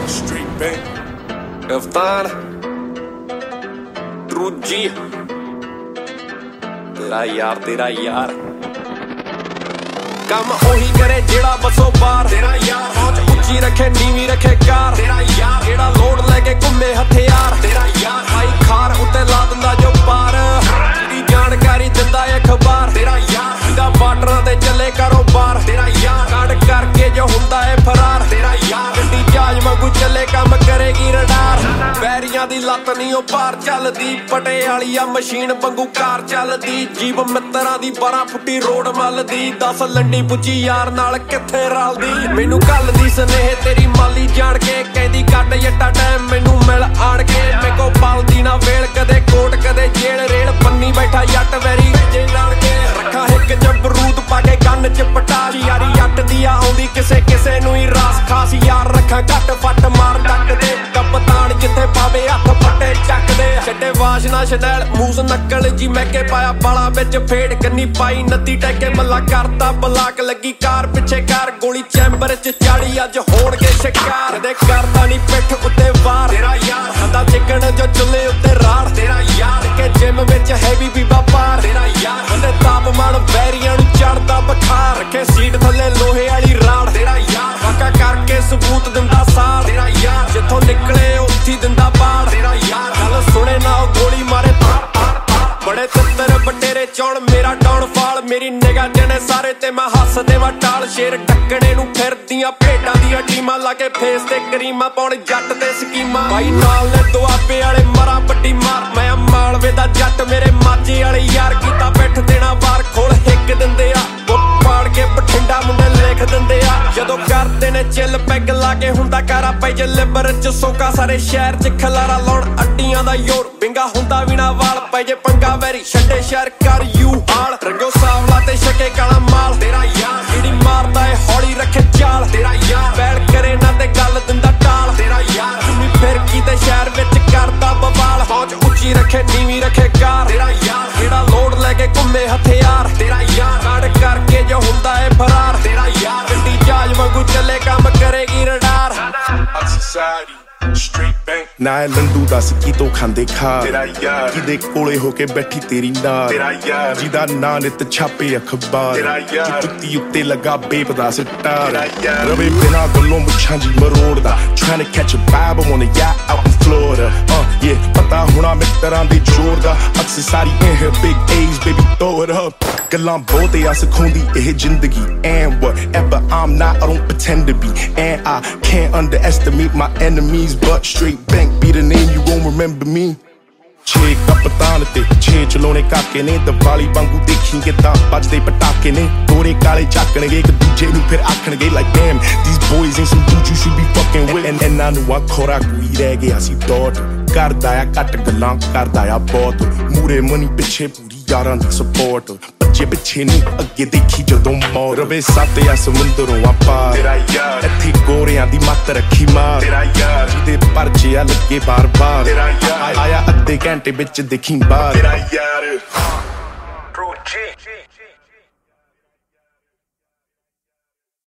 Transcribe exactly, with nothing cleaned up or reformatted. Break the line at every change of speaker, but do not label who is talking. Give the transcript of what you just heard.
Street Bank,
Kaftan, Druji, तेरा यार तेरा यार काम ओही करे जेड़ा बसो बार तेरा यार पहुंच उच्ची रखे नीवी रखे कार तेरा यार जेड़ा लोड लेके घूमे हथियार तेरा यार आई खार उत्ते ला दिंदा जो पार दी जानकारी दिंदा अखबार तेरा यार दा बार्डरां ते चले कारोबार तेरा यार काट करके जो हुंदा है फरार तेरा यार गड्डी जहाज वांगू चले काम करेगी रडार बैरियां दी लत नहीं ओ पार चलदी पटे वाली आ मशीन वांगू कार चलदी जीव मित्तरां दी बारह फुट्टी रोड मलदी दस लंडी पुची यार नाल किथे रलदी मैनू कल दी स्नेह तेरी माली जान के कहंदी कट जट्टा टाइम मैनू मिल आण के मैं को पालदी ना वेल कदे कोट कदे जेल रेल बन्नी बैठा जट वैरी जे लाण के रखा हिक जबरूद पाके गन च पटाश यारी जट दी आउंदी किसे किसे नू ही रास खास यार रखा घट फट मार डक दे कप्तान जिथे पावे हथ पट्टे चक दे छड्डे वाशना शनैल मूस नकल जी मैं के पाया बाला विच फेड़ कन्नी पाई नदी टैके मल्ला करता बलाक लगी कार पिछे कार गोली चैंबर च चाड़ी अज होणगे शिकार दे करदा नी पिठ उत्ते वार तेरा यार हंदा चिकन जो चुल्ले उत्ते राड़ तेरा यार के जिम विच हैवी बीबा पार तेरा यार हंदे तापमान बैरियां नू चढ़दा बखार रखे सीट थल्ले लोहे वाली राड़ तेरा यार वाका करके सबूत दिंदा सार तेरा यार जिथों निकले उत्थी दिंदा बाड़ तेरा यार गल सुने ना गोली मारे बड़े तित्तर बटेरे चौण मेरा डाउनफॉल मेरी निगाह जने सारे ते मैं हस देवा टाल शेर टक्कणे नू फिरदियां भेडां दियां टीमां लाके फेस ते करीमा पाउण जट ते स्कीमां भाई नाल ने दुआबे वाले मरा बड्डी मार मैं मालवे दा जट मेरे माਝੇ वाले यार कीता पिठ देना वार खोल हिक दिंदे आ पाड़ के बठिंडा मुंडे लिख दिंदे आ जदों करदे ने चिल पैग लाके हुंदा कारा पै जे लिबर च सोका सारे शहर च खलारा लाउण अड्डियां दा योर बिंगा हुंदा भी ना वाल पै जे पंगा वैरी छड्डे शहर कर यू हाल रंगो सावला ते छके काला माल तेरा यार जेड़ी मारदा ए हौली रखे चाल तेरा यार बैल करे ना ते गल दिंदा टाल तेरा यार तुमी फिर की ते शहर विच करदा बवाल पहुंच उच्ची रखे नीवी रखे कार तेरा यार जेड़ा लोड लेके घूमे हथियार तेरा यार काट करके जो हुंदा है फरार तेरा यार गड्डी जहाज वांगू चले काम करेगी radar
Hot Society, Street Bank,
ना लंडू दस की तो खांदे खा
तेरा यार
किदे कोले होके बैठी तेरी नाल
तेरा यार
जिदा ना नित छापे अखबार
तेरा यार
जुत्ती उत्ते लगा बेपता सिट्टार
तेरा यार
रवे बिना गल्लों मुछां जी मरोड़दा trying to catch a vibe I'm on a yacht out in Florida uh yeah पता होना मित्तरां दे जोर दा अक्सर सारी in here big A's baby throw it up ਗੱਲਾਂ ਬਹੁਤ ਆ ਸਿਖਾਉਂਦੀ ਇਹ ਜ਼ਿੰਦਗੀ and whatever I'm not I don't pretend to be and I can't underestimate my enemies but Street Bank be the name you won't remember me ਛੇ ਕਪਤਾਨ ਤੇ ਛੇ ਚਲਾਉਣੇ ਕਾਕੇ ਨੇ ਦੀਵਾਲੀ ਵਾਂਗੂ ਦੇਖੀ ਕਿਦਾਂ ਵੱਜਦੇ ਪਟਾਕੇ ਨੇ ਗੋਰੇ ਕਾਲੇ ਝਾਕਣਗੇ ਇੱਕ ਦੂਜੇ ਨੂੰ ਫਿਰ ਆਖਣਗੇ like damn these boys ain't some dudes you should be fucking with and and I knew I caught I ਕੋਈ ਰਹਿ ਗਿਆ ਸੀ ਦੌੜ ਕਰਦਾ ਆ ਘੱਟ ਗੱਲਾਂ ਕਰਦਾ ਆ ਬਹੁਤ ਮੂਰੇ ਮਨੀ ਪਿੱਛੇ ਪੂਰੀ ਯਾਰਾਂ ਦੀ ਸਪੋਰਟ ਬੱਚੇ ਪਿੱਛੇ ਨਹੀਂ ਅੱਗੇ ਦੇਖੀ ਜਦੋਂ ਮੌਤ ਰਵੇ ਸੱਤ ਆ ਸਮੁੰਦਰੋਂ ਆ ਪਾਰ
तेरा यार
ਇੱਥੇ ਗੋਰਿਆਂ ਦੀ ਮੱਤ ਰੱਖੀ ਮਾਰ
तेरा यार
ਜਿਹਦੇ ਪਰਚੇ ਆ ਲੱਗੇ ਬਾਰ ਬਾਰ
तेरा यार
ਆਇਆ ਅੱਧੇ ਘੰਟੇ ਵਿੱਚ ਦੇਖੀ ਬਾਹਰ
तेरा यार